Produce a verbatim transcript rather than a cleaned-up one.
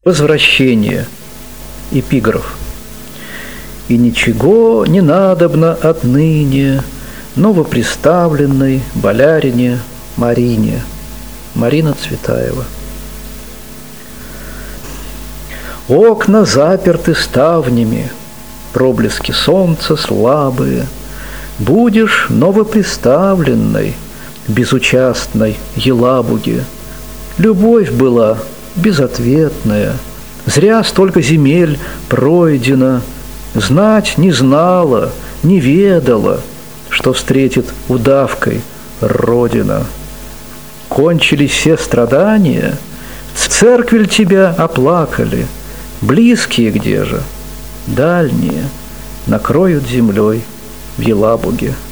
Возвращение. Эпиграф. «И ничего не надобно отныне новоприставленной болярине Марине». Марина Цветаева. Окна заперты ставнями, проблески солнца слабые. Будешь новоприставленной, безучастной Елабуге. Любовь была безответная, зря столько земель пройдено, знать не знала, не ведала, что встретит удавкой Родина. Кончились все страдания, в церквель тебя оплакали, близкие где же, дальние накроют землей в Елабуге.